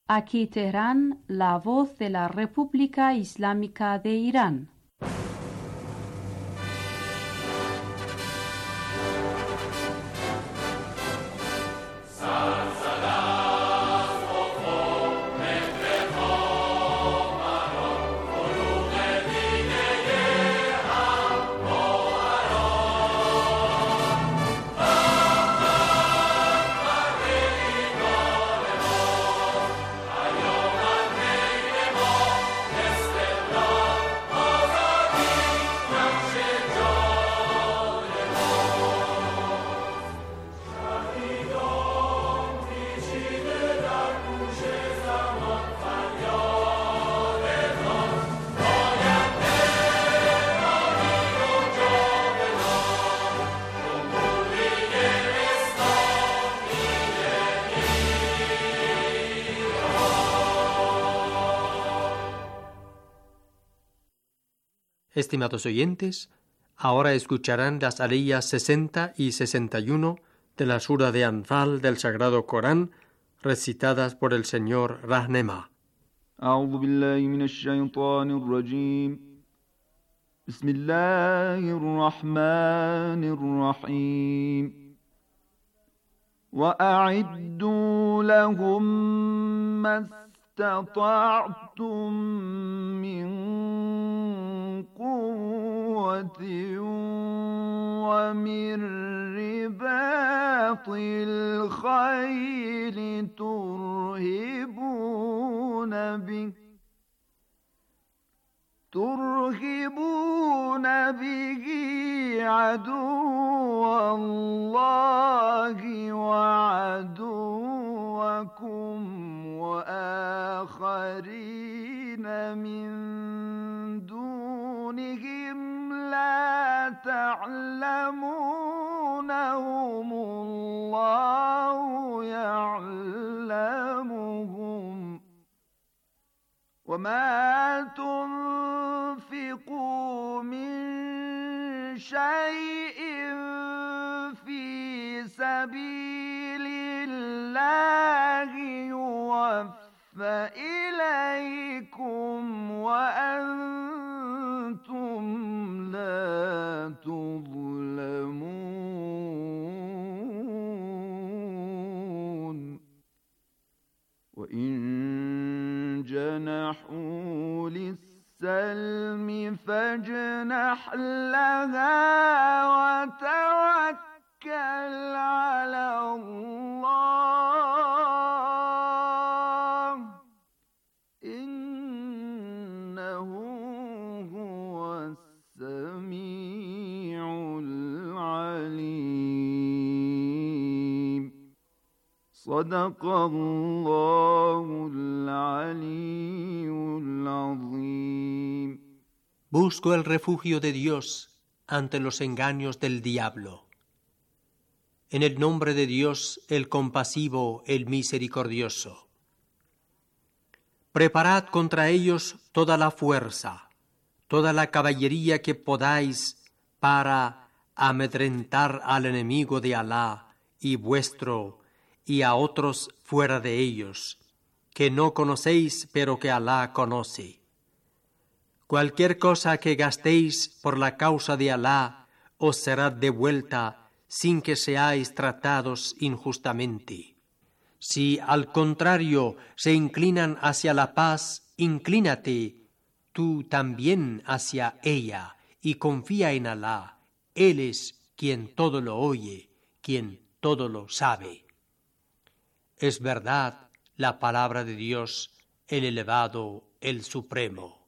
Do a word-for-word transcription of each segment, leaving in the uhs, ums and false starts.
Aquí Teherán, la voz de la República Islámica de Irán. Estimados oyentes, ahora escucharán las aleyas sesenta y sesenta y uno de la sura de Anfal del Sagrado Corán, recitadas por el señor Rahnema. أعوذ بالله من الشيطان الرجيم بسم الله الرحمن الرحيم وأعدوا لهم ما استطعتم من قوة ومن رباط الخيل ترهبون به ترهبون به عدو الله وعدوكم وآخرين من دونهم لا تعلمونهم الله يعلمهم وما تنفقوا من شيء في سبيل الله يوفى إليكم وأنتم لا تظلمون وإن جنحوا للسلم فاجنح لها وتوكل على الله إنه هو السميع العليم صدق الله العلي العظيم. Busco el refugio de Dios ante los engaños del diablo. En el nombre de Dios, el compasivo, el misericordioso. Preparad contra ellos toda la fuerza, toda la caballería que podáis para amedrentar al enemigo de Alá y vuestro y a otros fuera de ellos, que no conocéis pero que Alá conoce. Cualquier cosa que gastéis por la causa de Alá os será devuelta sin que seáis tratados injustamente. Si al contrario se inclinan hacia la paz, inclínate tú también hacia ella y confía en Alá. Él es quien todo lo oye, quien todo lo sabe. Es verdad la palabra de Dios, el elevado, el supremo.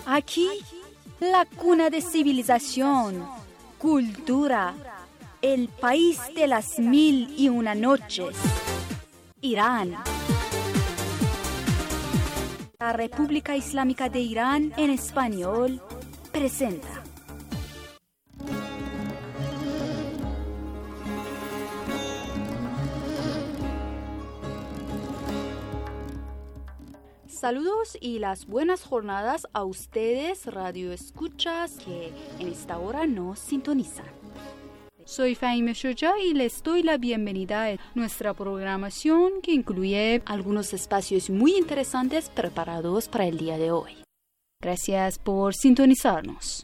Aquí, la cuna de civilización, cultura, el país de las mil y una noches, Irán. La República Islámica de Irán en español presenta. Saludos y las buenas jornadas a ustedes, radio escuchas, que en esta hora nos sintonizan. Soy Fahime Shoja y les doy la bienvenida a nuestra programación que incluye algunos espacios muy interesantes preparados para el día de hoy. Gracias por sintonizarnos.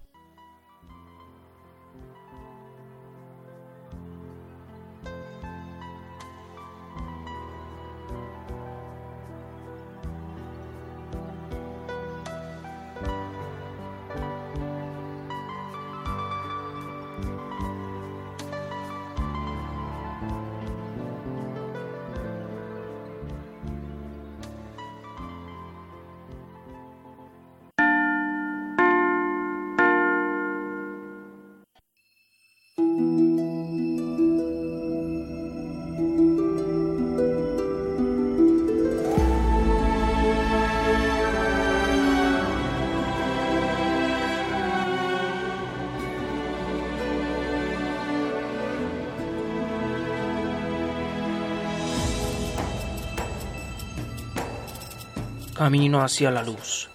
Camino hacia la luz.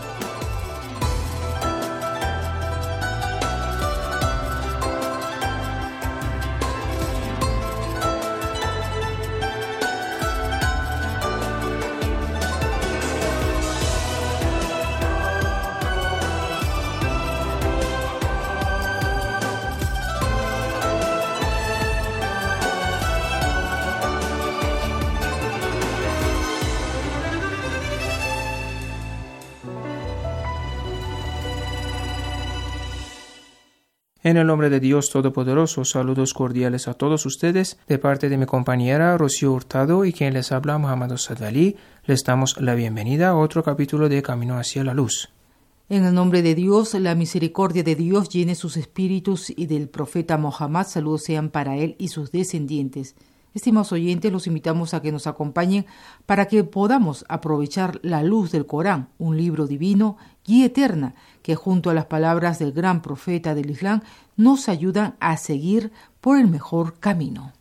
En el nombre de Dios Todopoderoso, saludos cordiales a todos ustedes, de parte de mi compañera Rocío Hurtado y quien les habla Muhammad Sadali, les damos la bienvenida a otro capítulo de Camino hacia la Luz. En el nombre de Dios, la misericordia de Dios llene sus espíritus y del profeta Mohammed, saludos sean para él y sus descendientes. Estimados oyentes, los invitamos a que nos acompañen para que podamos aprovechar la luz del Corán, un libro divino, guía eterna, que junto a las palabras del gran profeta del Islam nos ayudan a seguir por el mejor camino.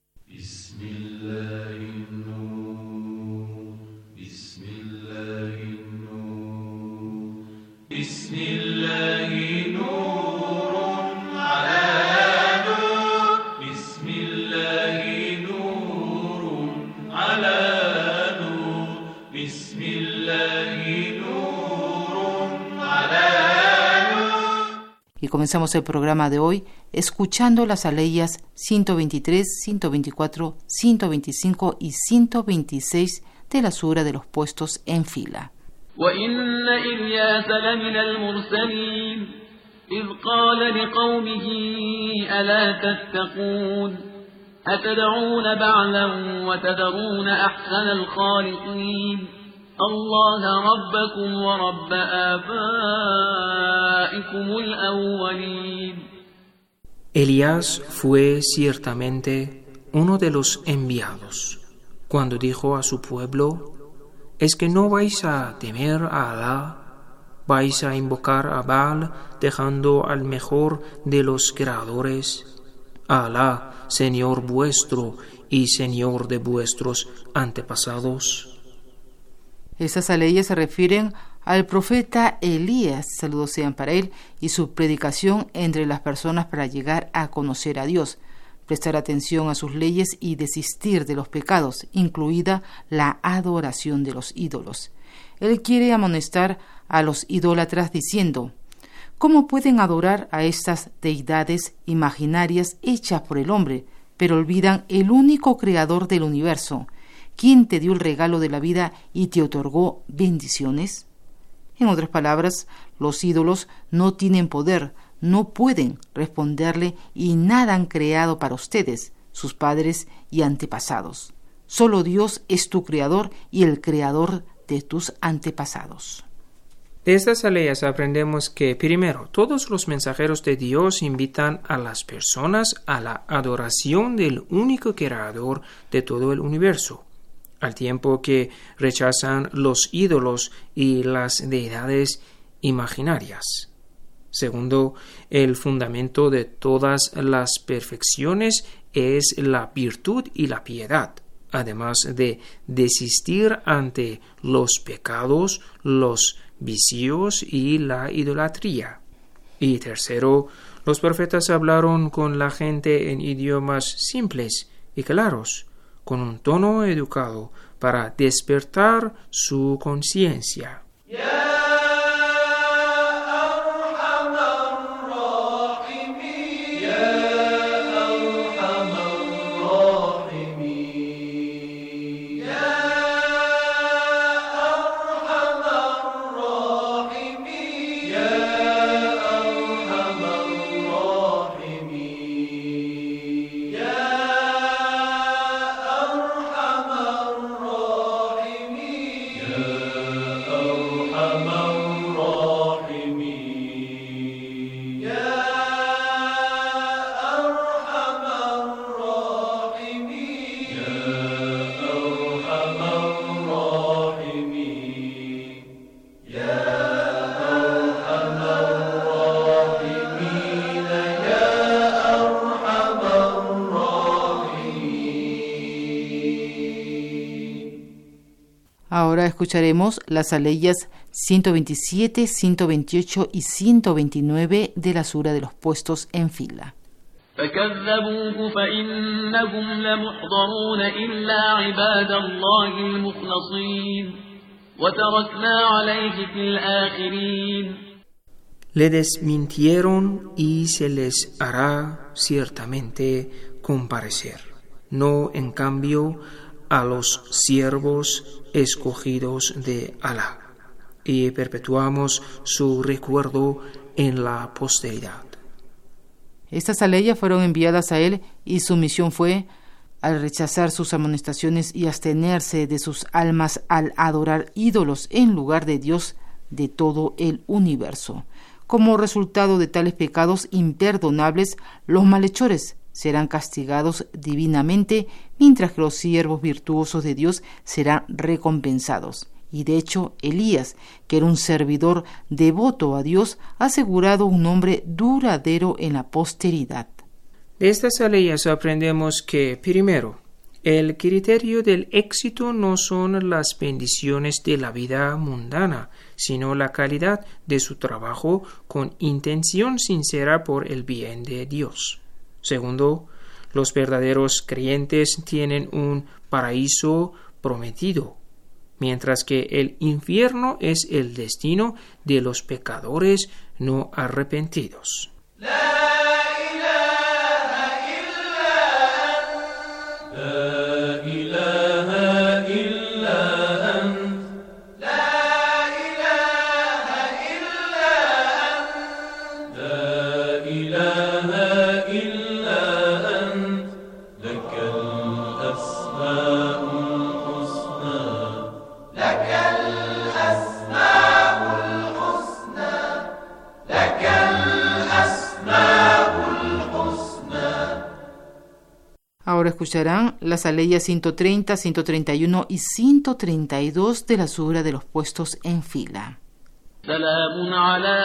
Y comenzamos el programa de hoy escuchando las aleyas ciento veintitrés, ciento veinticuatro, ciento veinticinco y ciento veintiséis de la sura de los puestos en fila. وَإِنَّ إِلْيَاسَ لَمِنَ الْمُرْسَلِينَ إِذْ قَالَ لِقَوْمِهِ أَلَا تَتَّقُونَ أَتَدْعُونَ بَعْلًا وَتَذَرُونَ أَحْسَنَ الْخَالِقِينَ الله ربكم ورب آبائكم الأولين. Elías fue ciertamente uno de los enviados, cuando dijo a su pueblo: ¿es que no vais a temer a Alá? ¿Vais a invocar a Baal dejando al mejor de los creadores? A Alá, Señor vuestro y Señor de vuestros antepasados. Estas aleyas se refieren al profeta Elías, saludos sean para él, y su predicación entre las personas para llegar a conocer a Dios, prestar atención a sus leyes y desistir de los pecados, incluida la adoración de los ídolos. Él quiere amonestar a los idólatras diciendo: ¿cómo pueden adorar a estas deidades imaginarias hechas por el hombre, pero olvidan el único creador del universo? ¿Quién te dio el regalo de la vida y te otorgó bendiciones? En otras palabras, los ídolos no tienen poder, no pueden responderle y nada han creado para ustedes, sus padres y antepasados. Solo Dios es tu creador y el creador de tus antepasados. De estas aleyas aprendemos que, primero, todos los mensajeros de Dios invitan a las personas a la adoración del único creador de todo el universo, al tiempo que rechazan los ídolos y las deidades imaginarias. Segundo, el fundamento de todas las perfecciones es la virtud y la piedad, además de desistir ante los pecados, los vicios y la idolatría. Y tercero, los profetas hablaron con la gente en idiomas simples y claros, con un tono educado para despertar su conciencia. Ahora escucharemos las aleyas ciento veintisiete, ciento veintiocho y ciento veintinueve de la sura de los puestos en fila. فكذبوه فإنهم لمحضرون إلا عباد الله المخلصين وتركنا عليه في الآخرين. Le desmintieron y se les hará ciertamente comparecer, no en cambio a los siervos escogidos de Alá, y perpetuamos su recuerdo en la posteridad. Estas aleyas fueron enviadas a él y su misión fue, al rechazar sus amonestaciones y abstenerse de sus almas al adorar ídolos en lugar de Dios de todo el universo. Como resultado de tales pecados imperdonables, los malhechores serán castigados divinamente, mientras que los siervos virtuosos de Dios serán recompensados. Y de hecho, Elías, que era un servidor devoto a Dios, ha asegurado un nombre duradero en la posteridad. De estas aleyas aprendemos que, primero, el criterio del éxito no son las bendiciones de la vida mundana, sino la calidad de su trabajo con intención sincera por el bien de Dios. Segundo, los verdaderos creyentes tienen un paraíso prometido, mientras que el infierno es el destino de los pecadores no arrepentidos. Ahora escucharán las aleyas ciento treinta, ciento treinta y uno y ciento treinta y dos de la sura de los puestos en fila. سلام على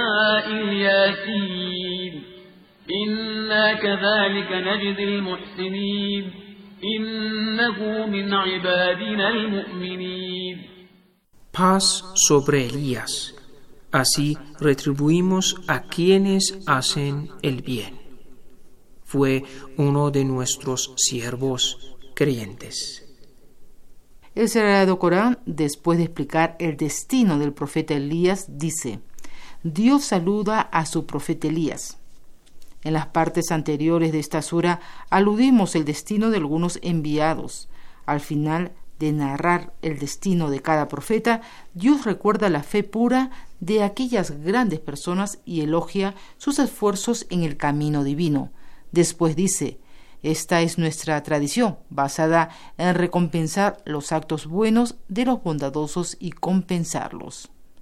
الياسين إنا كذلك نجزي المحسنين إنه من عبادنا المؤمنين. Paz sobre Elías. Así retribuimos a quienes hacen el bien. Fue uno de nuestros siervos creyentes. El Sagrado Corán, después de explicar el destino del profeta Elías, dice: Dios saluda a su profeta Elías. En las partes anteriores de esta sura aludimos el destino de algunos enviados. Al final de narrar el destino de cada profeta, Dios recuerda la fe pura de aquellas grandes personas y elogia sus esfuerzos en el camino divino. Después dice: esta es nuestra tradición, basada en recompensar los actos buenos de los bondadosos y compensarlos.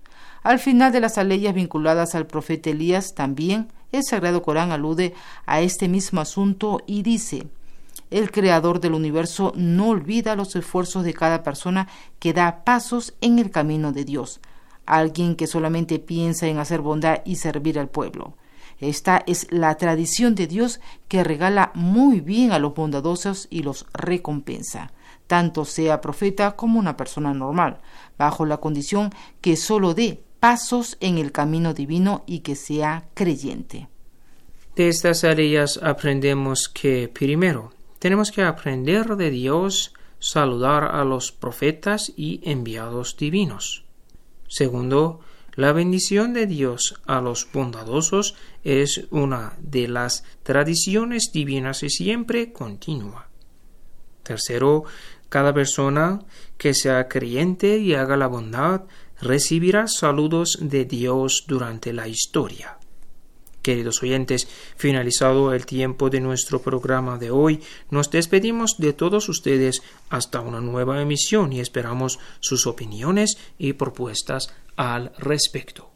Al final de las aleyas vinculadas al profeta Elías, también el Sagrado Corán alude a este mismo asunto y dice: el Creador del universo no olvida los esfuerzos de cada persona que da pasos en el camino de Dios, alguien que solamente piensa en hacer bondad y servir al pueblo. Esta es la tradición de Dios, que regala muy bien a los bondadosos y los recompensa, tanto sea profeta como una persona normal, bajo la condición que solo dé pasos en el camino divino y que sea creyente. De estas áreas aprendemos que, primero, tenemos que aprender de Dios, saludar a los profetas y enviados divinos. Segundo, la bendición de Dios a los bondadosos es una de las tradiciones divinas y siempre continua. Tercero, cada persona que sea creyente y haga la bondad recibirá saludos de Dios durante la historia. Queridos oyentes, finalizado el tiempo de nuestro programa de hoy, nos despedimos de todos ustedes hasta una nueva emisión y esperamos sus opiniones y propuestas al respecto.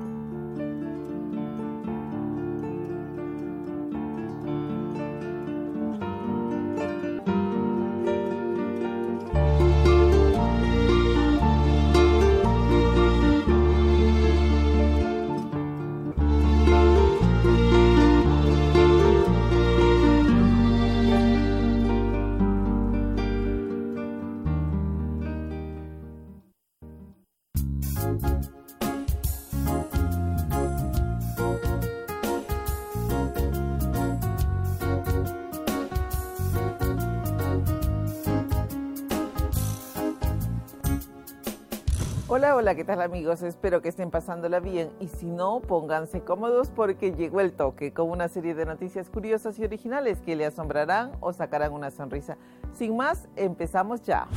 Hola, hola, ¿qué tal amigos? Espero que estén pasándola bien y si no, pónganse cómodos porque llegó el toque con una serie de noticias curiosas y originales que le asombrarán o sacarán una sonrisa. Sin más, empezamos ya.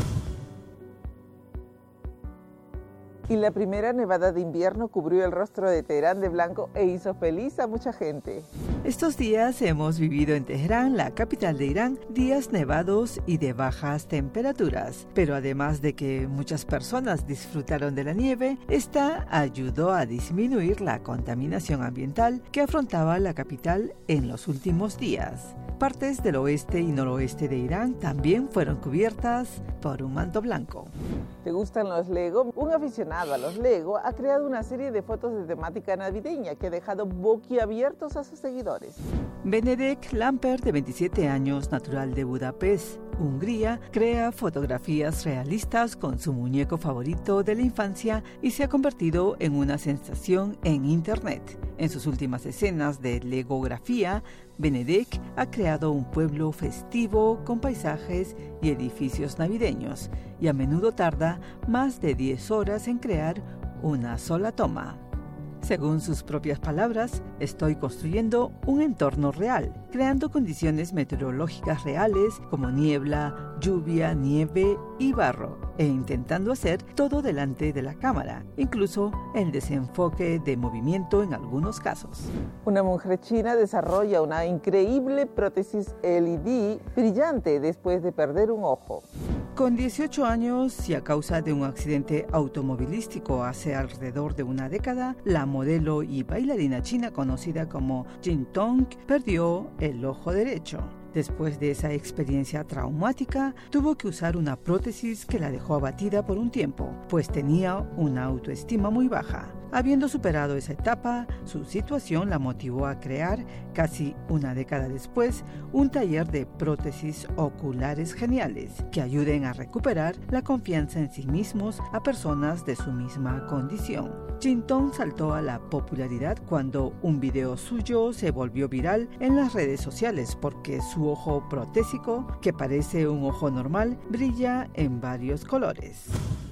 Y la primera nevada de invierno cubrió el rostro de Teherán de blanco e hizo feliz a mucha gente. Estos días hemos vivido en Teherán, la capital de Irán, días nevados y de bajas temperaturas. Pero además de que muchas personas disfrutaron de la nieve, esta ayudó a disminuir la contaminación ambiental que afrontaba la capital en los últimos días. Partes del oeste y noroeste de Irán también fueron cubiertas por un manto blanco. ¿Te gustan los Lego? Un aficionado a los Lego ha creado una serie de fotos de temática navideña que ha dejado boquiabiertos a sus seguidores. Benedek Lamper, de veintisiete años, natural de Budapest, Hungría, crea fotografías realistas con su muñeco favorito de la infancia y se ha convertido en una sensación en Internet. En sus últimas escenas de legografía, Benedek ha creado un pueblo festivo con paisajes y edificios navideños y a menudo tarda más de diez horas en crear una sola toma. Según sus propias palabras, estoy construyendo un entorno real, creando condiciones meteorológicas reales como niebla, lluvia, nieve y barro, e intentando hacer todo delante de la cámara, incluso el desenfoque de movimiento en algunos casos. Una mujer china desarrolla una increíble prótesis L E D brillante después de perder un ojo. Con dieciocho años y a causa de un accidente automovilístico hace alrededor de una década, la modelo y bailarina china conocida como Jin Tong perdió el ojo derecho. Después de esa experiencia traumática, tuvo que usar una prótesis que la dejó abatida por un tiempo, pues tenía una autoestima muy baja. Habiendo superado esa etapa, su situación la motivó a crear, casi una década después, un taller de prótesis oculares geniales que ayuden a recuperar la confianza en sí mismos a personas de su misma condición. Jin Tong saltó a la popularidad cuando un video suyo se volvió viral en las redes sociales porque su ojo protésico, que parece un ojo normal, brilla en varios colores.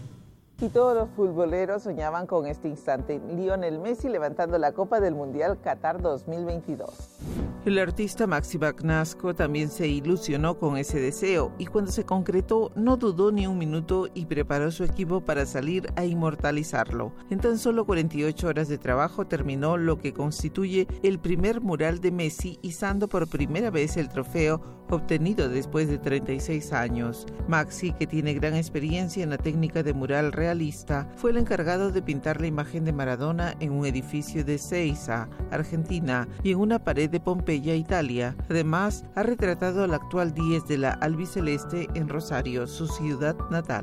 Y todos los futboleros soñaban con este instante. Lionel Messi levantando la Copa del Mundial Qatar dos mil veintidós. El artista Maxi Bagnasco también se ilusionó con ese deseo y cuando se concretó no dudó ni un minuto y preparó su equipo para salir a inmortalizarlo. En tan solo cuarenta y ocho horas de trabajo terminó lo que constituye el primer mural de Messi, izando por primera vez el trofeo obtenido después de treinta y seis años. Maxi, que tiene gran experiencia en la técnica de mural realista, fue el encargado de pintar la imagen de Maradona en un edificio de Ezeiza, Argentina, y en una pared de Pompeya, Italia. Además, ha retratado al actual diez de la albiceleste en Rosario, su ciudad natal.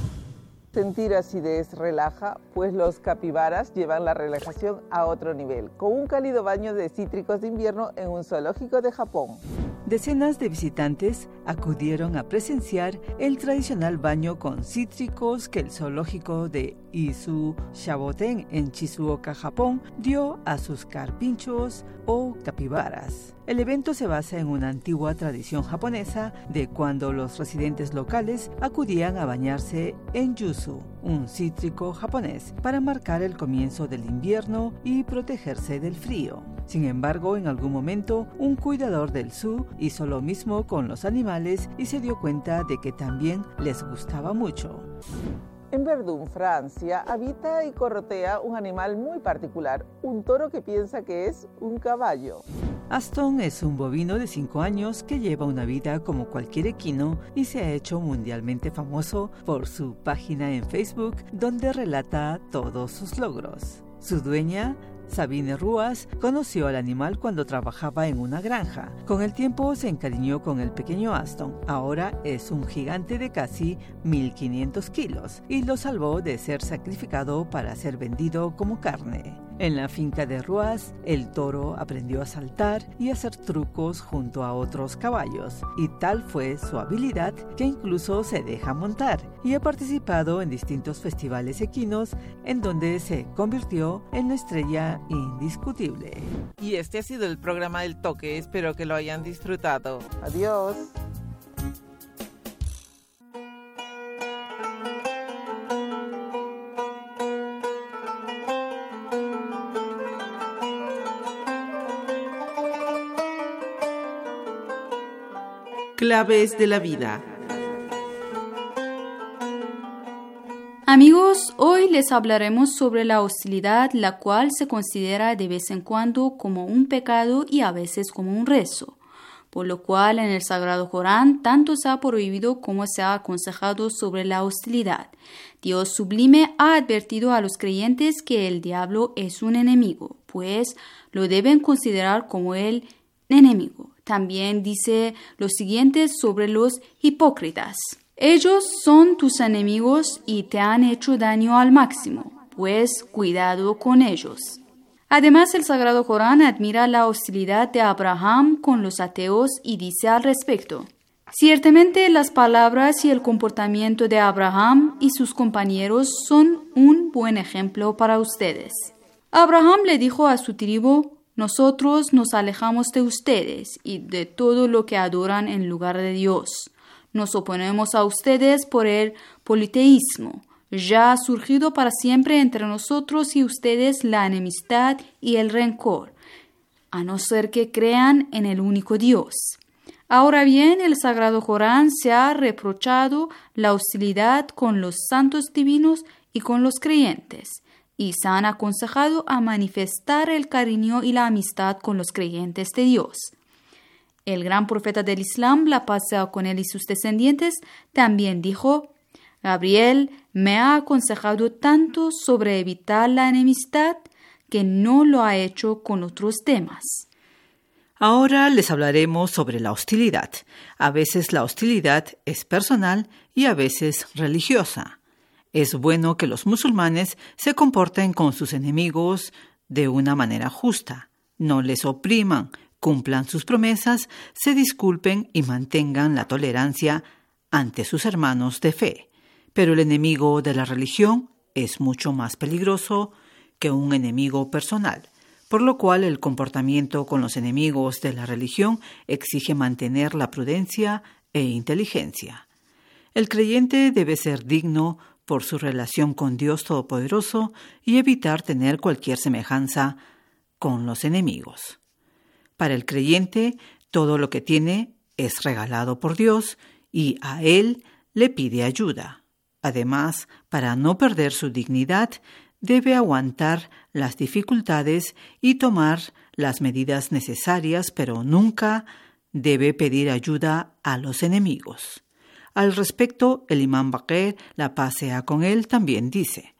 Sentir acidez relaja, pues los capibaras llevan la relajación a otro nivel, con un cálido baño de cítricos de invierno en un zoológico de Japón. Decenas de visitantes acudieron a presenciar el tradicional baño con cítricos que el zoológico de Izu Shaboten en Shizuoka, Japón, dio a sus carpinchos o capibaras. El evento se basa en una antigua tradición japonesa de cuando los residentes locales acudían a bañarse en yuzu, un cítrico japonés, para marcar el comienzo del invierno y protegerse del frío. Sin embargo, en algún momento, un cuidador del zoo hizo lo mismo con los animales y se dio cuenta de que también les gustaba mucho. En Verdun, Francia, habita y corretea un animal muy particular, un toro que piensa que es un caballo. Aston es un bovino de cinco años que lleva una vida como cualquier equino y se ha hecho mundialmente famoso por su página en Facebook, donde relata todos sus logros. Su dueña, Sabine Ruas, conoció al animal cuando trabajaba en una granja. Con el tiempo se encariñó con el pequeño Aston. Ahora es un gigante de casi mil quinientos kilos y lo salvó de ser sacrificado para ser vendido como carne. En la finca de Ruas, el toro aprendió a saltar y a hacer trucos junto a otros caballos, y tal fue su habilidad que incluso se deja montar, y ha participado en distintos festivales equinos en donde se convirtió en una estrella indiscutible. Y este ha sido el programa del Toque, espero que lo hayan disfrutado. Adiós. Claves de la vida. Amigos, hoy les hablaremos sobre la hostilidad, la cual se considera de vez en cuando como un pecado y a veces como un rezo, por lo cual en el Sagrado Corán tanto se ha prohibido como se ha aconsejado sobre la hostilidad. Dios sublime ha advertido a los creyentes que el diablo es un enemigo, pues lo deben considerar como el enemigo. También dice lo siguiente sobre los hipócritas. Ellos son tus enemigos y te han hecho daño al máximo, pues cuidado con ellos. Además, el Sagrado Corán admira la hostilidad de Abraham con los ateos y dice al respecto: ciertamente las palabras y el comportamiento de Abraham y sus compañeros son un buen ejemplo para ustedes. Abraham le dijo a su tribu: nosotros nos alejamos de ustedes y de todo lo que adoran en lugar de Dios. Nos oponemos a ustedes por el politeísmo. Ya ha surgido para siempre entre nosotros y ustedes la enemistad y el rencor, a no ser que crean en el único Dios. Ahora bien, el Sagrado Corán se ha reprochado la hostilidad con los santos divinos y con los creyentes, y se han aconsejado a manifestar el cariño y la amistad con los creyentes de Dios. El gran profeta del Islam, la paz sea con él y sus descendientes, también dijo: Gabriel me ha aconsejado tanto sobre evitar la enemistad que no lo ha hecho con otros temas. Ahora les hablaremos sobre la hostilidad. A veces la hostilidad es personal y a veces religiosa. Es bueno que los musulmanes se comporten con sus enemigos de una manera justa, no les opriman, cumplan sus promesas, se disculpen y mantengan la tolerancia ante sus hermanos de fe. Pero el enemigo de la religión es mucho más peligroso que un enemigo personal, por lo cual el comportamiento con los enemigos de la religión exige mantener la prudencia e inteligencia. El creyente debe ser digno por su relación con Dios Todopoderoso y evitar tener cualquier semejanza con los enemigos. Para el creyente, todo lo que tiene es regalado por Dios y a Él le pide ayuda. Además, para no perder su dignidad, debe aguantar las dificultades y tomar las medidas necesarias, pero nunca debe pedir ayuda a los enemigos. Al respecto, el imán Baqir, la paz sea con él, también dice: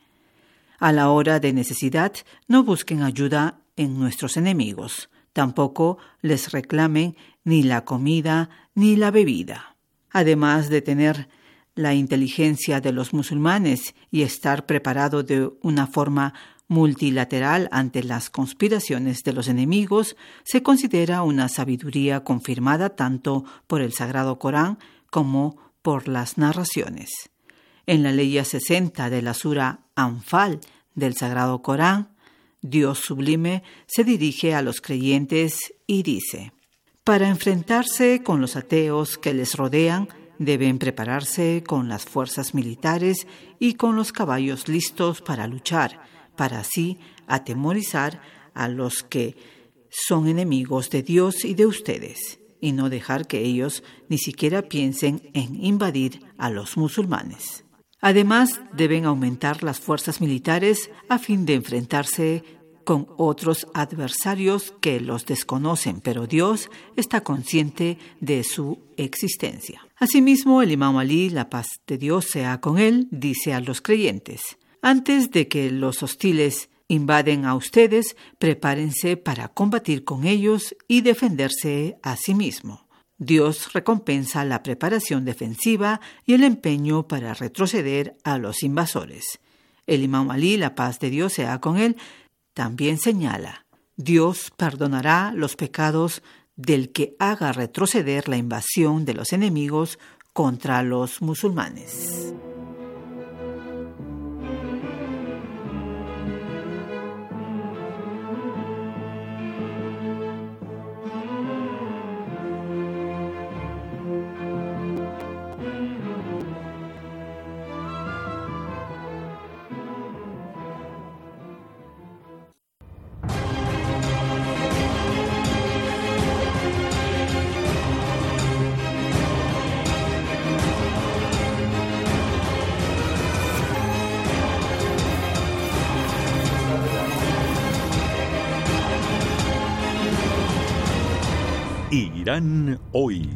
a la hora de necesidad no busquen ayuda en nuestros enemigos, tampoco les reclamen ni la comida ni la bebida. Además de tener la inteligencia de los musulmanes y estar preparado de una forma multilateral ante las conspiraciones de los enemigos, se considera una sabiduría confirmada tanto por el Sagrado Corán como por las narraciones. En la ley sesenta de la sura Anfal del Sagrado Corán, Dios sublime se dirige a los creyentes y dice: para enfrentarse con los ateos que les rodean, deben prepararse con las fuerzas militares y con los caballos listos para luchar, para así atemorizar a los que son enemigos de Dios y de ustedes, y no dejar que ellos ni siquiera piensen en invadir a los musulmanes. Además, deben aumentar las fuerzas militares a fin de enfrentarse con otros adversarios que los desconocen, pero Dios está consciente de su existencia. Asimismo, el imán Ali, la paz de Dios sea con él, dice a los creyentes: antes de que los hostiles invaden a ustedes, prepárense para combatir con ellos y defenderse a sí mismo. Dios recompensa la preparación defensiva y el empeño para retroceder a los invasores. El imán Ali, la paz de Dios sea con él, también señala: Dios perdonará los pecados del que haga retroceder la invasión de los enemigos contra los musulmanes. Irán hoy.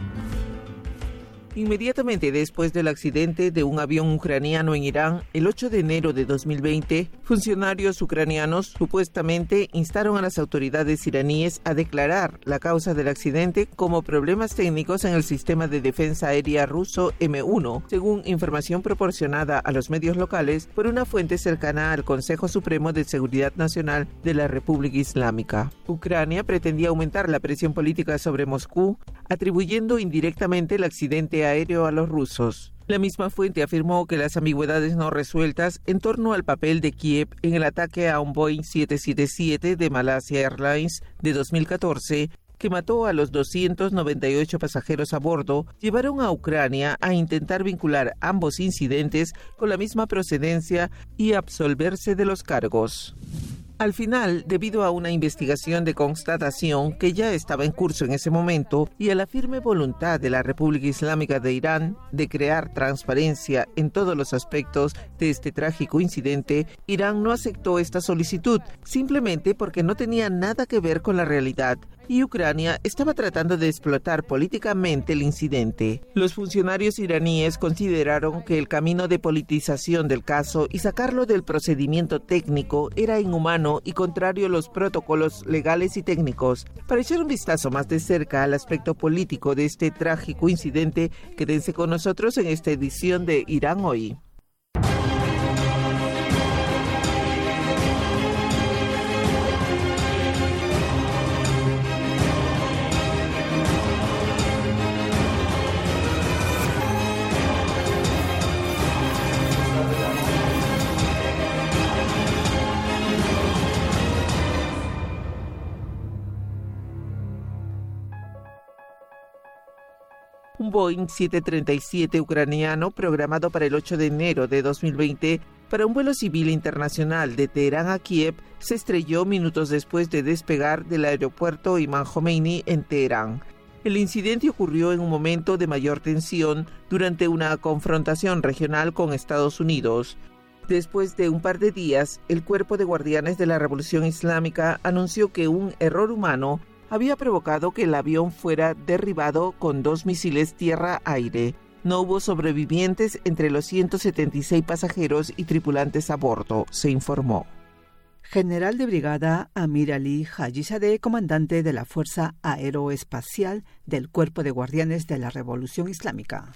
Inmediatamente después del accidente de un avión ucraniano en Irán, el ocho de enero de dos mil veinte, funcionarios ucranianos supuestamente instaron a las autoridades iraníes a declarar la causa del accidente como problemas técnicos en el sistema de defensa aérea ruso eme uno, según información proporcionada a los medios locales por una fuente cercana al Consejo Supremo de Seguridad Nacional de la República Islámica. Ucrania pretendía aumentar la presión política sobre Moscú, atribuyendo indirectamente el accidente aéreo a los rusos. La misma fuente afirmó que las ambigüedades no resueltas en torno al papel de Kiev en el ataque a un Boeing siete siete siete de Malaysia Airlines de dos mil catorce, que mató a los doscientos noventa y ocho pasajeros a bordo, llevaron a Ucrania a intentar vincular ambos incidentes con la misma procedencia y absolverse de los cargos. Al final, debido a una investigación de constatación que ya estaba en curso en ese momento y a la firme voluntad de la República Islámica de Irán de crear transparencia en todos los aspectos de este trágico incidente, Irán no aceptó esta solicitud, simplemente porque no tenía nada que ver con la realidad, y Ucrania estaba tratando de explotar políticamente el incidente. Los funcionarios iraníes consideraron que el camino de politización del caso y sacarlo del procedimiento técnico era inhumano y contrario a los protocolos legales y técnicos. Para echar un vistazo más de cerca al aspecto político de este trágico incidente, quédense con nosotros en esta edición de Irán Hoy. Un Boeing siete treinta y siete ucraniano programado para el ocho de enero de dos mil veinte para un vuelo civil internacional de Teherán a Kiev se estrelló minutos después de despegar del aeropuerto Imam Khomeini en Teherán. El incidente ocurrió en un momento de mayor tensión durante una confrontación regional con Estados Unidos. Después de un par de días, el Cuerpo de Guardianes de la Revolución Islámica anunció que un error humano había provocado que el avión fuera derribado con dos misiles tierra-aire. No hubo sobrevivientes entre los ciento setenta y seis pasajeros y tripulantes a bordo, se informó. General de Brigada Amir Ali Hajizadeh, comandante de la Fuerza Aeroespacial del Cuerpo de Guardianes de la Revolución Islámica.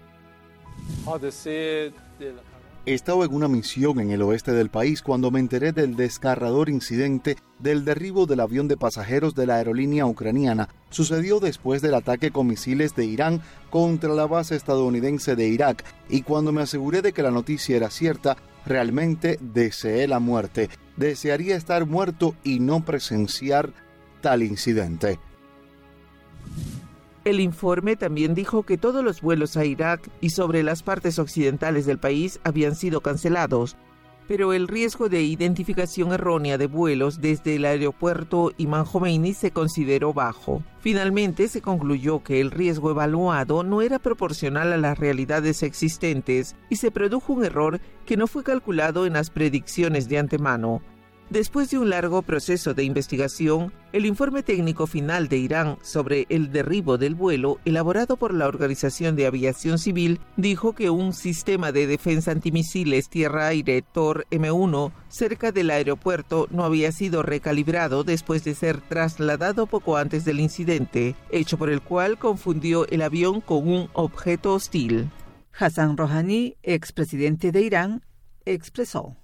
Estaba en una misión en el oeste del país cuando me enteré del desgarrador incidente del derribo del avión de pasajeros de la aerolínea ucraniana. Sucedió después del ataque con misiles de Irán contra la base estadounidense de Irak, y cuando me aseguré de que la noticia era cierta, realmente deseé la muerte. Desearía estar muerto y no presenciar tal incidente. El informe también dijo que todos los vuelos a Irak y sobre las partes occidentales del país habían sido cancelados, pero el riesgo de identificación errónea de vuelos desde el aeropuerto Imam Khomeini se consideró bajo. Finalmente se concluyó que el riesgo evaluado no era proporcional a las realidades existentes y se produjo un error que no fue calculado en las predicciones de antemano. Después de un largo proceso de investigación, el informe técnico final de Irán sobre el derribo del vuelo, elaborado por la Organización de Aviación Civil, dijo que un sistema de defensa antimisiles tierra-aire Tor M uno cerca del aeropuerto no había sido recalibrado después de ser trasladado poco antes del incidente, hecho por el cual confundió el avión con un objeto hostil. Hassan Rouhani, expresidente de Irán, expresó: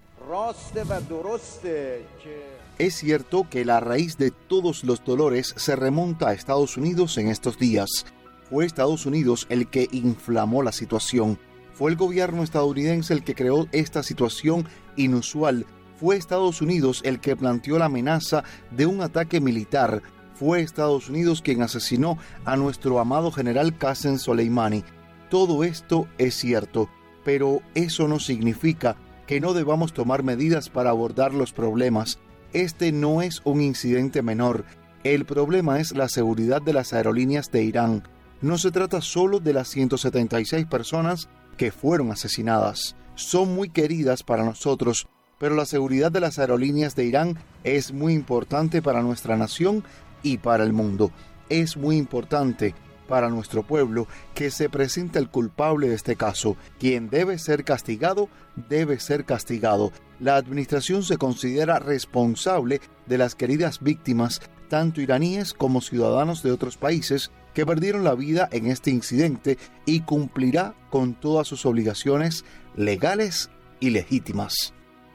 Es cierto que la raíz de todos los dolores se remonta a Estados Unidos en estos días. Fue Estados Unidos el que inflamó la situación. Fue el gobierno estadounidense el que creó esta situación inusual. Fue Estados Unidos el que planteó la amenaza de un ataque militar. Fue Estados Unidos quien asesinó a nuestro amado general Qasem Soleimani. Todo esto es cierto, pero eso no significa que no debamos tomar medidas para abordar los problemas. Este no es un incidente menor. El problema es la seguridad de las aerolíneas de Irán. No se trata solo de las ciento setenta y seis personas que fueron asesinadas. Son muy queridas para nosotros, pero la seguridad de las aerolíneas de Irán es muy importante para nuestra nación y para el mundo. Es muy importante para nuestro pueblo que se presente el culpable de este caso. Quien debe ser castigado, debe ser castigado. La administración se considera responsable de las queridas víctimas, tanto iraníes como ciudadanos de otros países, que perdieron la vida en este incidente, y cumplirá con todas sus obligaciones legales y legítimas.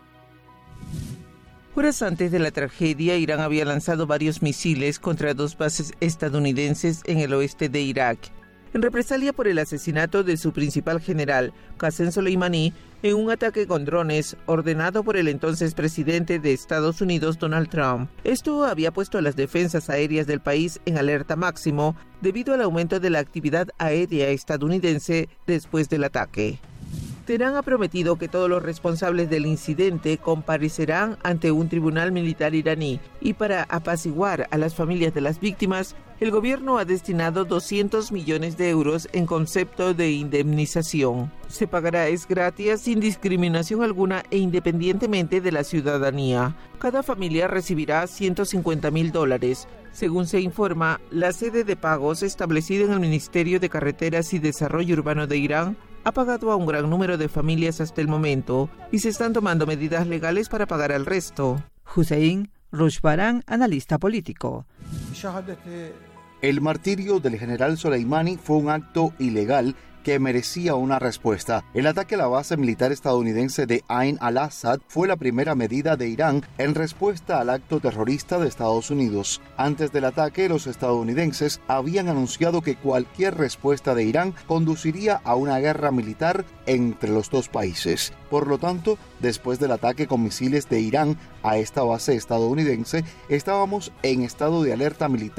Horas antes de la tragedia, Irán había lanzado varios misiles contra dos bases estadounidenses en el oeste de Irak, en represalia por el asesinato de su principal general, Qasem Soleimani, en un ataque con drones ordenado por el entonces presidente de Estados Unidos, Donald Trump. Esto había puesto a las defensas aéreas del país en alerta máximo debido al aumento de la actividad aérea estadounidense después del ataque. Teherán ha prometido que todos los responsables del incidente comparecerán ante un tribunal militar iraní, y para apaciguar a las familias de las víctimas, el gobierno ha destinado doscientos millones de euros en concepto de indemnización. Se pagará ex gratia sin discriminación alguna e independientemente de la ciudadanía. Cada familia recibirá ciento cincuenta mil dólares. Según se informa, la sede de pagos establecida en el Ministerio de Carreteras y Desarrollo Urbano de Irán ha pagado a un gran número de familias hasta el momento, y se están tomando medidas legales para pagar al resto. Hussein Rushbaran, analista político. El martirio del general Soleimani fue un acto ilegal que merecía una respuesta. El ataque a la base militar estadounidense de Ain al-Assad fue la primera medida de Irán en respuesta al acto terrorista de Estados Unidos. Antes del ataque, los estadounidenses habían anunciado que cualquier respuesta de Irán conduciría a una guerra militar entre los dos países. Por lo tanto, después del ataque con misiles de Irán a esta base estadounidense, estábamos en estado de alerta militar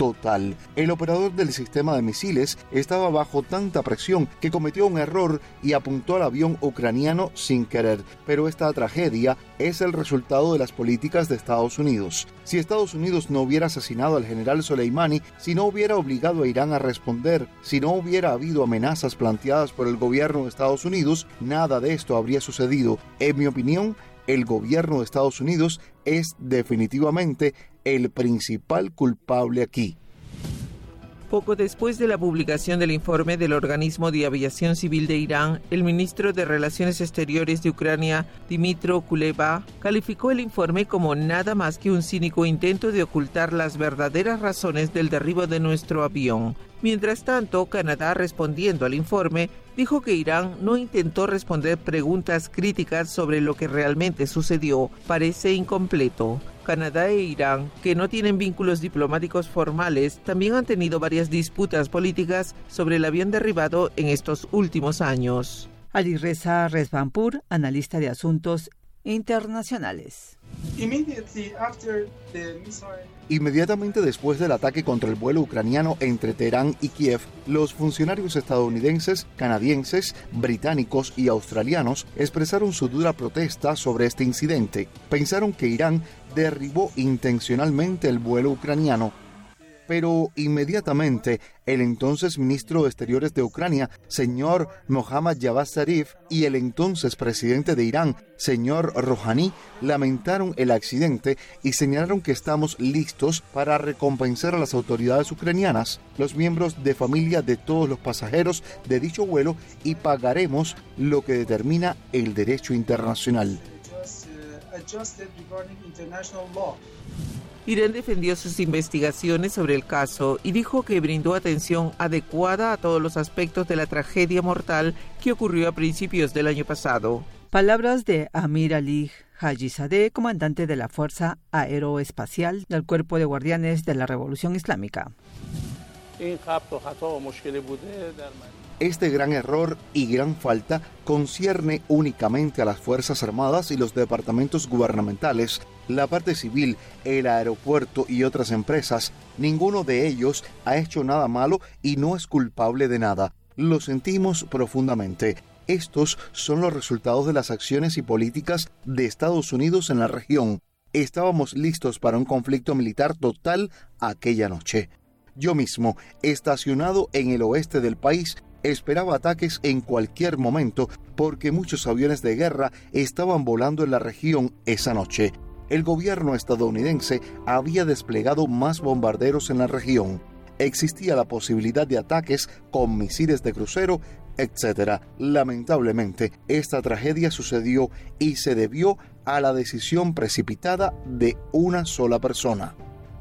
total. El operador del sistema de misiles estaba bajo tanta presión que cometió un error y apuntó al avión ucraniano sin querer. Pero esta tragedia es el resultado de las políticas de Estados Unidos. Si Estados Unidos no hubiera asesinado al general Soleimani, si no hubiera obligado a Irán a responder, si no hubiera habido amenazas planteadas por el gobierno de Estados Unidos, nada de esto habría sucedido. En mi opinión, el gobierno de Estados Unidos es definitivamente el principal culpable aquí. Poco después de la publicación del informe del Organismo de Aviación Civil de Irán, el ministro de Relaciones Exteriores de Ucrania, Dmytro Kuleba, calificó el informe como nada más que un cínico intento de ocultar las verdaderas razones del derribo de nuestro avión. Mientras tanto, Canadá, respondiendo al informe, dijo que Irán no intentó responder preguntas críticas sobre lo que realmente sucedió. Parece incompleto. Canadá e Irán, que no tienen vínculos diplomáticos formales, también han tenido varias disputas políticas sobre el avión derribado en estos últimos años. Alireza Rezvanpur, analista de asuntos internacionales. Inmediatamente después del ataque contra el vuelo ucraniano entre Teherán y Kiev, los funcionarios estadounidenses, canadienses, británicos y australianos expresaron su dura protesta sobre este incidente. Pensaron que Irán derribó intencionalmente el vuelo ucraniano. Pero inmediatamente el entonces ministro de Exteriores de Ucrania, señor Mohammad Javad Zarif, y el entonces presidente de Irán, señor Rouhani, lamentaron el accidente y señalaron que estamos listos para recompensar a las autoridades ucranianas, los miembros de familia de todos los pasajeros de dicho vuelo, y pagaremos lo que determina el derecho internacional. Irán defendió sus investigaciones sobre el caso y dijo que brindó atención adecuada a todos los aspectos de la tragedia mortal que ocurrió a principios del año pasado. Palabras de Amir Ali Hajizadeh, comandante de la Fuerza Aeroespacial del Cuerpo de Guardianes de la Revolución Islámica. Este gran error y gran falta concierne únicamente a las Fuerzas Armadas y los departamentos gubernamentales, la parte civil, el aeropuerto y otras empresas. Ninguno de ellos ha hecho nada malo y no es culpable de nada. Lo sentimos profundamente. Estos son los resultados de las acciones y políticas de Estados Unidos en la región. Estábamos listos para un conflicto militar total aquella noche. Yo mismo, estacionado en el oeste del país, esperaba ataques en cualquier momento porque muchos aviones de guerra estaban volando en la región esa noche. El gobierno estadounidense había desplegado más bombarderos en la región. Existía la posibilidad de ataques con misiles de crucero, etcétera. Lamentablemente, esta tragedia sucedió y se debió a la decisión precipitada de una sola persona.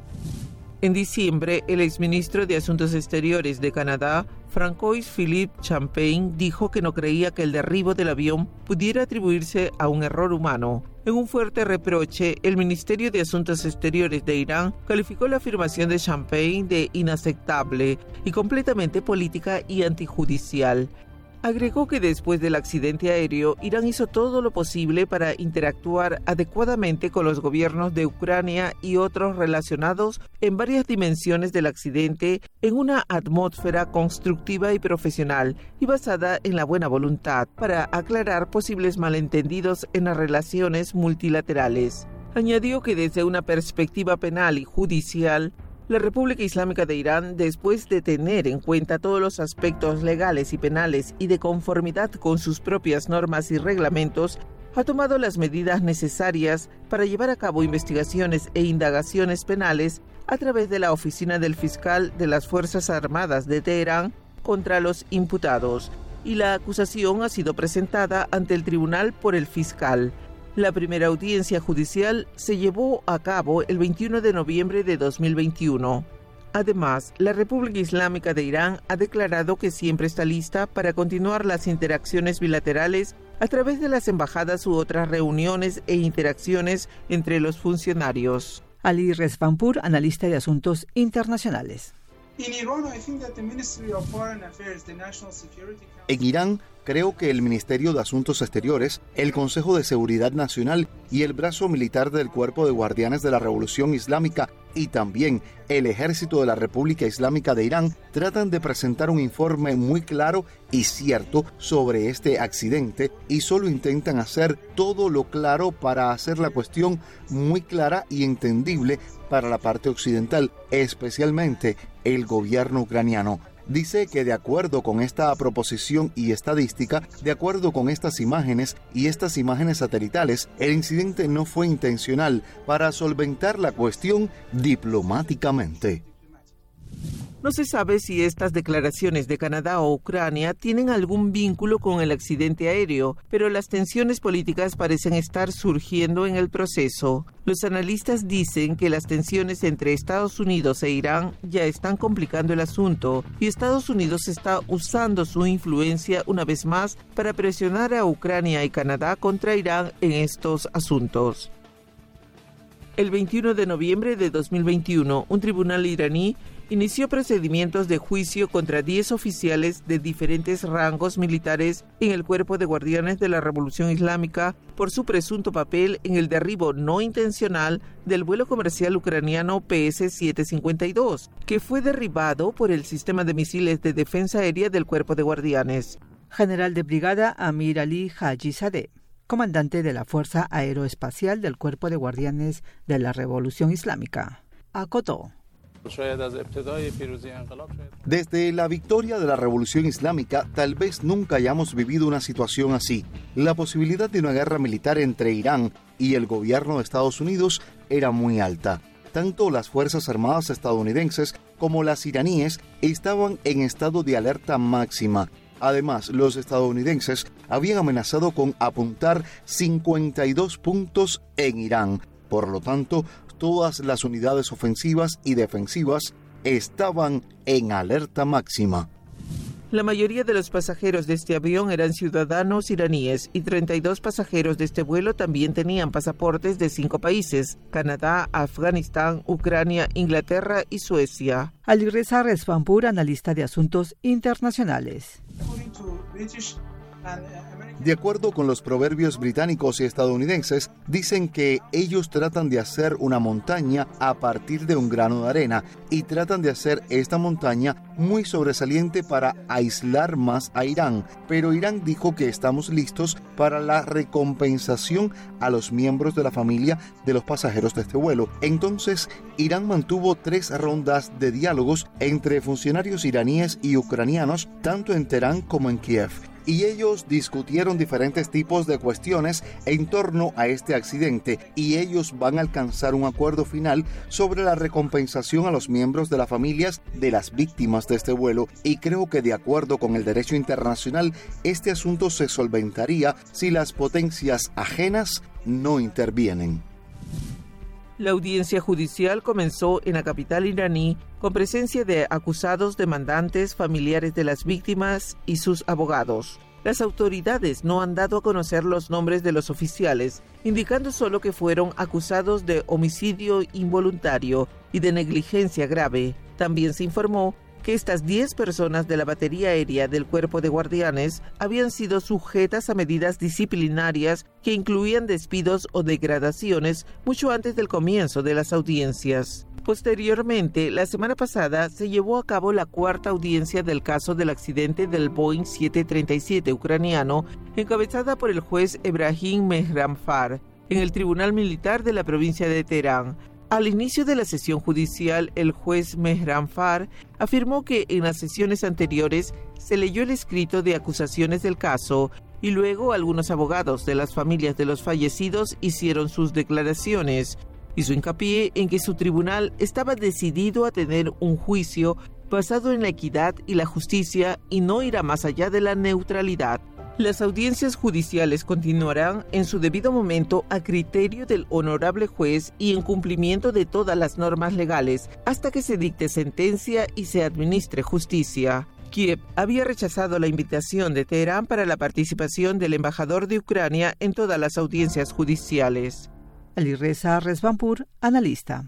En diciembre, el exministro de Asuntos Exteriores de Canadá, Francois-Philippe Champagne, dijo que no creía que el derribo del avión pudiera atribuirse a un error humano. En un fuerte reproche, el Ministerio de Asuntos Exteriores de Irán calificó la afirmación de Champagne de inaceptable y completamente política y antijudicial. Agregó que después del accidente aéreo, Irán hizo todo lo posible para interactuar adecuadamente con los gobiernos de Ucrania y otros relacionados en varias dimensiones del accidente, en una atmósfera constructiva y profesional y basada en la buena voluntad, para aclarar posibles malentendidos en las relaciones multilaterales. Añadió que desde una perspectiva penal y judicial, la República Islámica de Irán, después de tener en cuenta todos los aspectos legales y penales y de conformidad con sus propias normas y reglamentos, ha tomado las medidas necesarias para llevar a cabo investigaciones e indagaciones penales a través de la Oficina del Fiscal de las Fuerzas Armadas de Teherán contra los imputados, y la acusación ha sido presentada ante el tribunal por el fiscal. La primera audiencia judicial se llevó a cabo el veintiuno de noviembre de dos mil veintiuno. Además, la República Islámica de Irán ha declarado que siempre está lista para continuar las interacciones bilaterales a través de las embajadas u otras reuniones e interacciones entre los funcionarios. Ali Rezvanpur, analista de asuntos internacionales. En Irán, creo que el Ministerio de Asuntos Exteriores, el Consejo de Seguridad Nacional y el brazo militar del Cuerpo de Guardianes de la Revolución Islámica y también el ejército de la República Islámica de Irán tratan de presentar un informe muy claro y cierto sobre este accidente y solo intentan hacer todo lo claro para hacer la cuestión muy clara y entendible para la parte occidental, especialmente el gobierno ucraniano. Dice que de acuerdo con esta proposición y estadística, de acuerdo con estas imágenes y estas imágenes satelitales, el incidente no fue intencional para solventar la cuestión diplomáticamente. No se sabe si estas declaraciones de Canadá o Ucrania tienen algún vínculo con el accidente aéreo, pero las tensiones políticas parecen estar surgiendo en el proceso. Los analistas dicen que las tensiones entre Estados Unidos e Irán ya están complicando el asunto y Estados Unidos está usando su influencia una vez más para presionar a Ucrania y Canadá contra Irán en estos asuntos. El veintiuno de noviembre de dos mil veintiuno, un tribunal iraní inició procedimientos de juicio contra diez oficiales de diferentes rangos militares en el Cuerpo de Guardianes de la Revolución Islámica por su presunto papel en el derribo no intencional del vuelo comercial ucraniano P S setecientos cincuenta y dos, que fue derribado por el sistema de misiles de defensa aérea del Cuerpo de Guardianes. General de Brigada Amir Ali Hajizadeh, comandante de la Fuerza Aeroespacial del Cuerpo de Guardianes de la Revolución Islámica, acotó: desde la victoria de la Revolución Islámica, tal vez nunca hayamos vivido una situación así. La posibilidad de una guerra militar entre Irán y el gobierno de Estados Unidos era muy alta. Tanto las Fuerzas Armadas estadounidenses como las iraníes estaban en estado de alerta máxima. Además, los estadounidenses habían amenazado con apuntar cincuenta y dos puntos en Irán. Por lo tanto, todas las unidades ofensivas y defensivas estaban en alerta máxima. La mayoría de los pasajeros de este avión eran ciudadanos iraníes y treinta y dos pasajeros de este vuelo también tenían pasaportes de cinco países: Canadá, Afganistán, Ucrania, Inglaterra y Suecia. Alireza Resvanpur, analista de asuntos internacionales. De acuerdo con los proverbios británicos y estadounidenses, dicen que ellos tratan de hacer una montaña a partir de un grano de arena y tratan de hacer esta montaña muy sobresaliente para aislar más a Irán. Pero Irán dijo que estamos listos para la recompensación a los miembros de la familia de los pasajeros de este vuelo. Entonces, Irán mantuvo tres rondas de diálogos entre funcionarios iraníes y ucranianos, tanto en Teherán como en Kiev. Y ellos discutieron diferentes tipos de cuestiones en torno a este accidente y ellos van a alcanzar un acuerdo final sobre la recompensación a los miembros de las familias de las víctimas de este vuelo, y creo que de acuerdo con el derecho internacional este asunto se solventaría si las potencias ajenas no intervienen. La audiencia judicial comenzó en la capital iraní con presencia de acusados, demandantes, familiares de las víctimas y sus abogados. Las autoridades no han dado a conocer los nombres de los oficiales, indicando solo que fueron acusados de homicidio involuntario y de negligencia grave. También se informó que estas diez personas de la batería aérea del Cuerpo de Guardianes habían sido sujetas a medidas disciplinarias que incluían despidos o degradaciones mucho antes del comienzo de las audiencias. Posteriormente, la semana pasada se llevó a cabo la cuarta audiencia del caso del accidente del Boeing siete treinta y siete ucraniano, encabezada por el juez Ebrahim Mehramfar, en el Tribunal Militar de la provincia de Teherán. Al inicio de la sesión judicial, el juez Mehramfar afirmó que en las sesiones anteriores se leyó el escrito de acusaciones del caso y luego algunos abogados de las familias de los fallecidos hicieron sus declaraciones. Hizo hincapié en que su tribunal estaba decidido a tener un juicio basado en la equidad y la justicia y no irá más allá de la neutralidad. Las audiencias judiciales continuarán en su debido momento a criterio del honorable juez y en cumplimiento de todas las normas legales hasta que se dicte sentencia y se administre justicia. Kiev había rechazado la invitación de Teherán para la participación del embajador de Ucrania en todas las audiencias judiciales. Alireza Resvanpur, analista.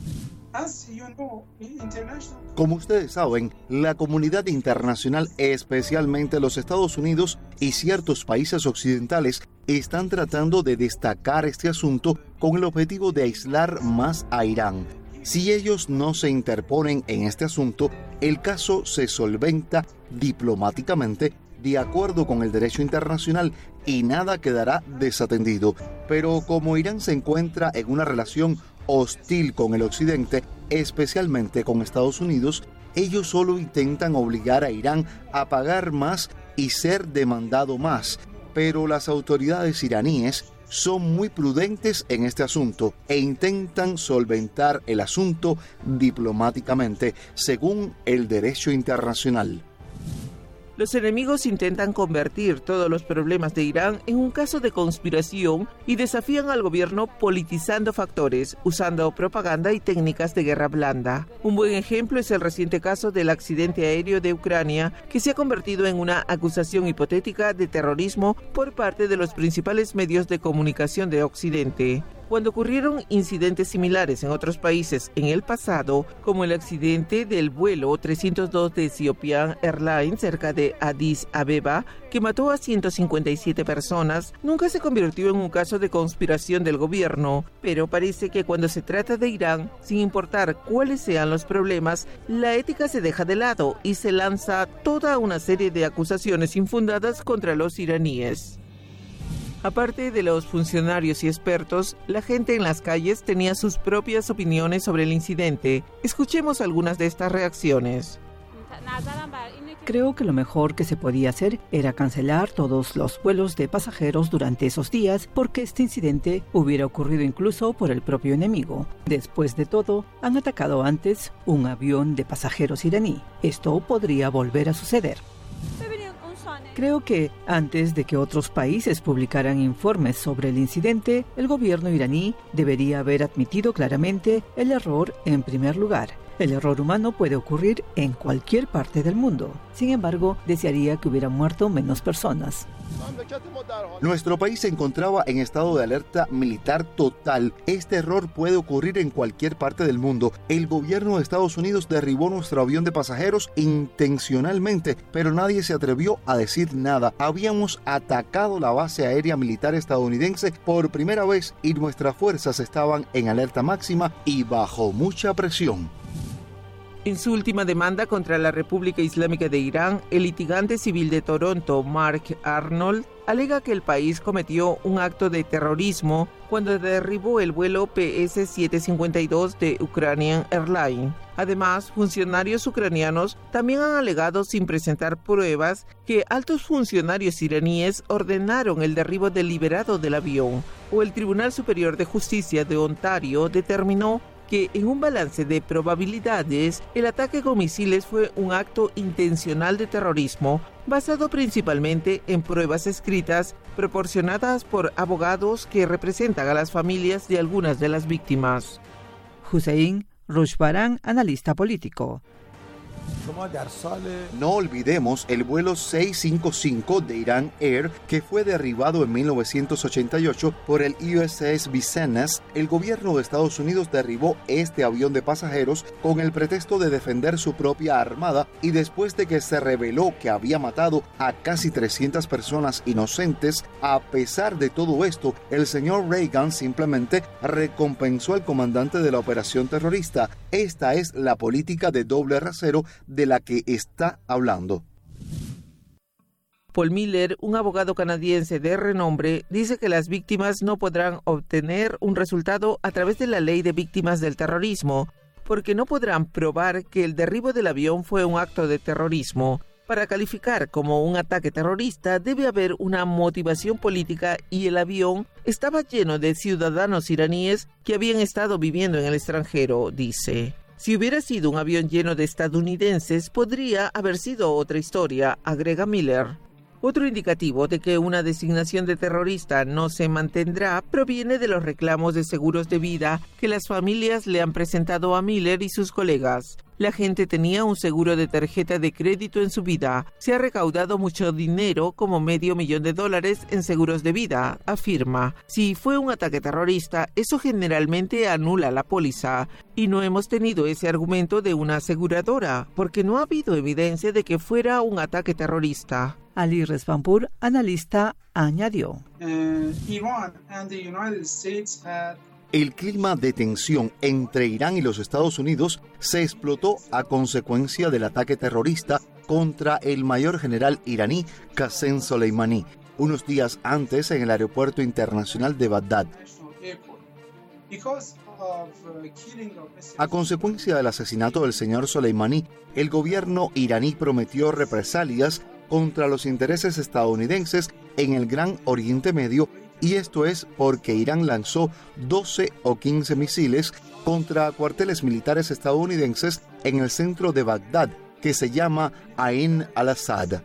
Como ustedes saben, la comunidad internacional, especialmente los Estados Unidos y ciertos países occidentales, están tratando de destacar este asunto con el objetivo de aislar más a Irán. Si ellos no se interponen en este asunto, el caso se solventa diplomáticamente de acuerdo con el derecho internacional y nada quedará desatendido. Pero como Irán se encuentra en una relación hostil con el Occidente, especialmente con Estados Unidos, ellos solo intentan obligar a Irán a pagar más y ser demandado más. Pero las autoridades iraníes son muy prudentes en este asunto e intentan solventar el asunto diplomáticamente, según el derecho internacional. Los enemigos intentan convertir todos los problemas de Irán en un caso de conspiración y desafían al gobierno politizando factores, usando propaganda y técnicas de guerra blanda. Un buen ejemplo es el reciente caso del accidente aéreo de Ucrania, que se ha convertido en una acusación hipotética de terrorismo por parte de los principales medios de comunicación de Occidente. Cuando ocurrieron incidentes similares en otros países en el pasado, como el accidente del vuelo trescientos dos de Ethiopian Airlines cerca de Addis Abeba, que mató a ciento cincuenta y siete personas, nunca se convirtió en un caso de conspiración del gobierno. Pero parece que cuando se trata de Irán, sin importar cuáles sean los problemas, la ética se deja de lado y se lanza toda una serie de acusaciones infundadas contra los iraníes. Aparte de los funcionarios y expertos, la gente en las calles tenía sus propias opiniones sobre el incidente. Escuchemos algunas de estas reacciones. Creo que lo mejor que se podía hacer era cancelar todos los vuelos de pasajeros durante esos días, porque este incidente hubiera ocurrido incluso por el propio enemigo. Después de todo, han atacado antes un avión de pasajeros iraní. Esto podría volver a suceder. Creo que antes de que otros países publicaran informes sobre el incidente, el gobierno iraní debería haber admitido claramente el error en primer lugar. El error humano puede ocurrir en cualquier parte del mundo. Sin embargo, desearía que hubieran muerto menos personas. Nuestro país se encontraba en estado de alerta militar total. Este error puede ocurrir en cualquier parte del mundo. El gobierno de Estados Unidos derribó nuestro avión de pasajeros intencionalmente, pero nadie se atrevió a decir nada. Habíamos atacado la base aérea militar estadounidense por primera vez y nuestras fuerzas estaban en alerta máxima y bajo mucha presión. En su última demanda contra la República Islámica de Irán, el litigante civil de Toronto, Mark Arnold, alega que el país cometió un acto de terrorismo cuando derribó el vuelo P S setecientos cincuenta y dos de Ukrainian Airlines. Además, funcionarios ucranianos también han alegado, sin presentar pruebas, que altos funcionarios iraníes ordenaron el derribo deliberado del avión, o el Tribunal Superior de Justicia de Ontario determinó que en un balance de probabilidades, el ataque con misiles fue un acto intencional de terrorismo, basado principalmente en pruebas escritas proporcionadas por abogados que representan a las familias de algunas de las víctimas. Hussein Rushbaran, analista político. No olvidemos el vuelo seiscientos cincuenta y cinco de Iran Air, que fue derribado en mil novecientos ochenta y ocho por el U S S Vincennes. El gobierno de Estados Unidos derribó este avión de pasajeros con el pretexto de defender su propia armada, y después de que se reveló que había matado a casi trescientas personas inocentes. A pesar de todo esto, el señor Reagan simplemente recompensó al comandante de la operación terrorista. Esta es la política de doble rasero de la que está hablando. Paul Miller, un abogado canadiense de renombre, dice que las víctimas no podrán obtener un resultado a través de la ley de víctimas del terrorismo, porque no podrán probar que el derribo del avión fue un acto de terrorismo. Para calificar como un ataque terrorista debe haber una motivación política, y el avión estaba lleno de ciudadanos iraníes que habían estado viviendo en el extranjero, dice. Si hubiera sido un avión lleno de estadounidenses, podría haber sido otra historia, agrega Miller. Otro indicativo de que una designación de terrorista no se mantendrá proviene de los reclamos de seguros de vida que las familias le han presentado a Miller y sus colegas. La gente tenía un seguro de tarjeta de crédito en su vida. Se ha recaudado mucho dinero, como medio millón de dólares, en seguros de vida, afirma. Si fue un ataque terrorista, eso generalmente anula la póliza. Y no hemos tenido ese argumento de una aseguradora, porque no ha habido evidencia de que fuera un ataque terrorista. Ali Resvanpur, analista, añadió. Uh, Iran and the United States had El clima de tensión entre Irán y los Estados Unidos se explotó a consecuencia del ataque terrorista contra el mayor general iraní Qasem Soleimani, unos días antes en el aeropuerto internacional de Bagdad. A consecuencia del asesinato del señor Soleimani, el gobierno iraní prometió represalias contra los intereses estadounidenses en el Gran Oriente Medio, y esto es porque Irán lanzó doce o quince misiles contra cuarteles militares estadounidenses en el centro de Bagdad, que se llama Ain al-Assad.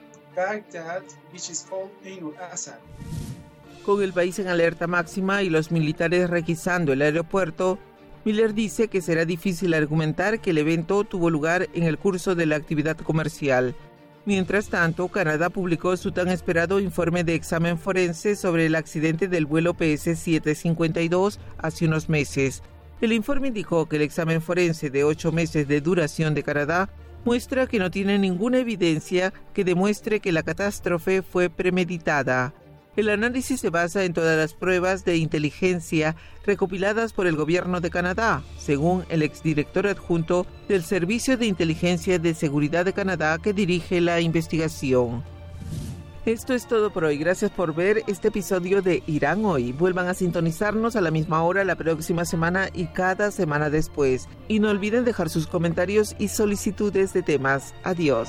Con el país en alerta máxima y los militares requisando el aeropuerto, Miller dice que será difícil argumentar que el evento tuvo lugar en el curso de la actividad comercial. Mientras tanto, Canadá publicó su tan esperado informe de examen forense sobre el accidente del vuelo P S setecientos cincuenta y dos hace unos meses. El informe indicó que el examen forense de ocho meses de duración de Canadá muestra que no tiene ninguna evidencia que demuestre que la catástrofe fue premeditada. El análisis se basa en todas las pruebas de inteligencia recopiladas por el gobierno de Canadá, según el exdirector adjunto del Servicio de Inteligencia de Seguridad de Canadá que dirige la investigación. Esto es todo por hoy. Gracias por ver este episodio de Irán Hoy. Vuelvan a sintonizarnos a la misma hora la próxima semana y cada semana después. Y no olviden dejar sus comentarios y solicitudes de temas. Adiós.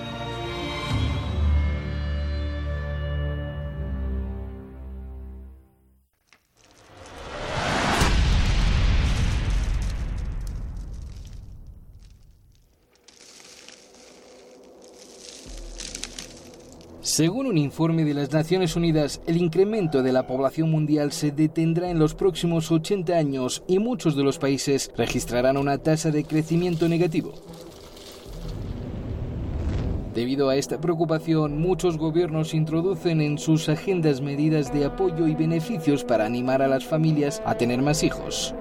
Según un informe de las Naciones Unidas, el incremento de la población mundial se detendrá en los próximos ochenta años y muchos de los países registrarán una tasa de crecimiento negativo. Debido a esta preocupación, muchos gobiernos introducen en sus agendas medidas de apoyo y beneficios para animar a las familias a tener más hijos.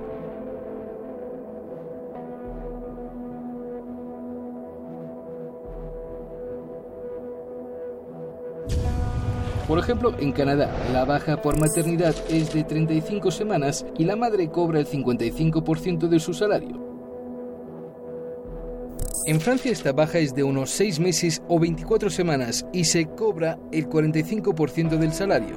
Por ejemplo, en Canadá, la baja por maternidad es de treinta y cinco semanas y la madre cobra el cincuenta y cinco por ciento de su salario. En Francia esta baja es de unos seis meses o veinticuatro semanas y se cobra el cuarenta y cinco por ciento del salario.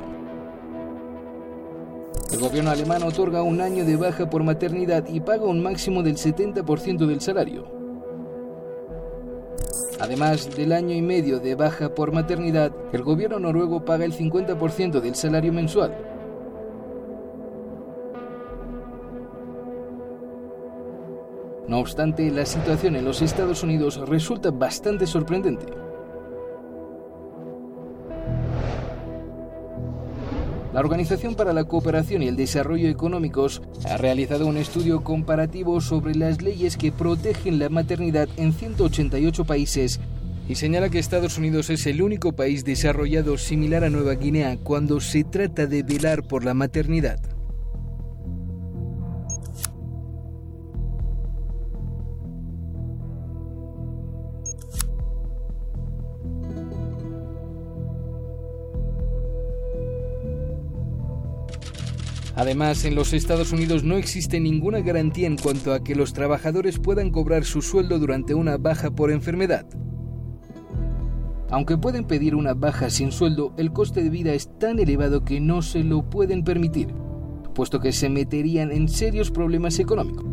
El gobierno alemán otorga un año de baja por maternidad y paga un máximo del setenta por ciento del salario. Además del año y medio de baja por maternidad, el gobierno noruego paga el cincuenta por ciento del salario mensual. No obstante, la situación en los Estados Unidos resulta bastante sorprendente. La Organización para la Cooperación y el Desarrollo Económicos ha realizado un estudio comparativo sobre las leyes que protegen la maternidad en ciento ochenta y ocho países y señala que Estados Unidos es el único país desarrollado similar a Nueva Guinea cuando se trata de velar por la maternidad. Además, en los Estados Unidos no existe ninguna garantía en cuanto a que los trabajadores puedan cobrar su sueldo durante una baja por enfermedad. Aunque pueden pedir una baja sin sueldo, el coste de vida es tan elevado que no se lo pueden permitir, puesto que se meterían en serios problemas económicos.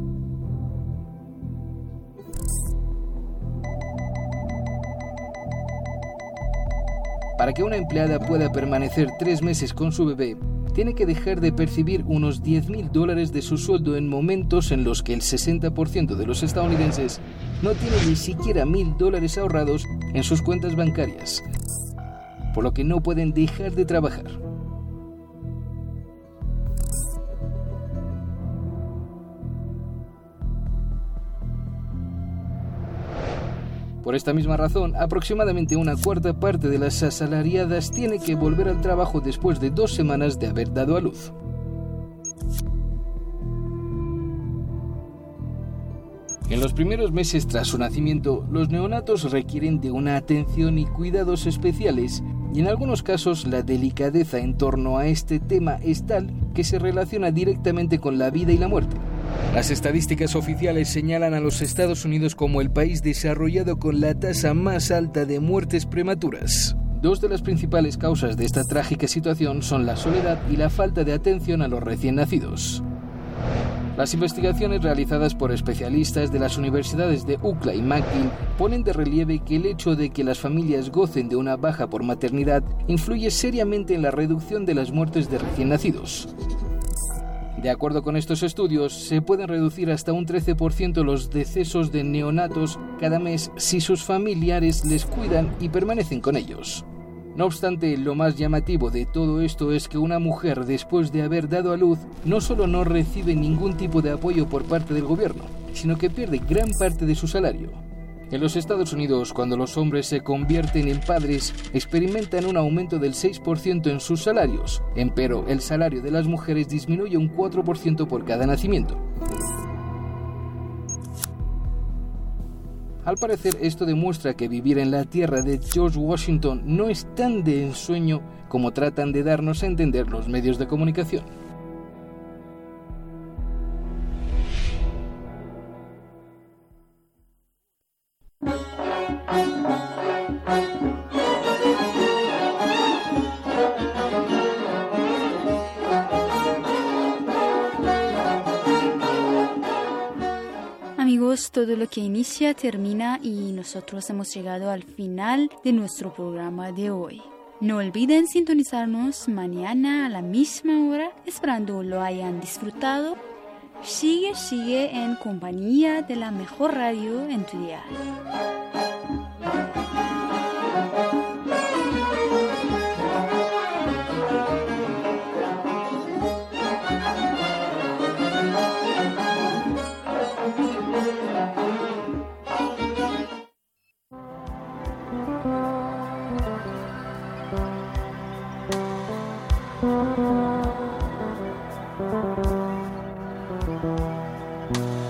Para que una empleada pueda permanecer tres meses con su bebé, tiene que dejar de percibir unos diez mil dólares de su sueldo en momentos en los que el sesenta por ciento de los estadounidenses no tiene ni siquiera mil dólares ahorrados en sus cuentas bancarias, por lo que no pueden dejar de trabajar. Por esta misma razón, aproximadamente una cuarta parte de las asalariadas tiene que volver al trabajo después de dos semanas de haber dado a luz. En los primeros meses tras su nacimiento, los neonatos requieren de una atención y cuidados especiales Y en algunos casos la delicadeza en torno a este tema es tal que se relaciona directamente con la vida y la muerte. Las estadísticas oficiales señalan a los Estados Unidos como el país desarrollado con la tasa más alta de muertes prematuras. Dos de las principales causas de esta trágica situación son la soledad y la falta de atención a los recién nacidos. Las investigaciones realizadas por especialistas de las universidades de U C L A y McGill ponen de relieve que el hecho de que las familias gocen de una baja por maternidad influye seriamente en la reducción de las muertes de recién nacidos. De acuerdo con estos estudios, se pueden reducir hasta un trece por ciento los decesos de neonatos cada mes si sus familiares les cuidan y permanecen con ellos. No obstante, lo más llamativo de todo esto es que una mujer, después de haber dado a luz, no solo no recibe ningún tipo de apoyo por parte del gobierno, sino que pierde gran parte de su salario. En los Estados Unidos, cuando los hombres se convierten en padres, experimentan un aumento del seis por ciento en sus salarios, empero el salario de las mujeres disminuye un cuatro por ciento por cada nacimiento. Al parecer, esto demuestra que vivir en la tierra de George Washington no es tan de ensueño como tratan de darnos a entender los medios de comunicación. Amigos, todo lo que inicia termina y nosotros hemos llegado al final de nuestro programa de hoy. No olviden sintonizarnos mañana a la misma hora, esperando lo hayan disfrutado. Sigue, sigue en compañía de la mejor radio en tu dial. Thank you.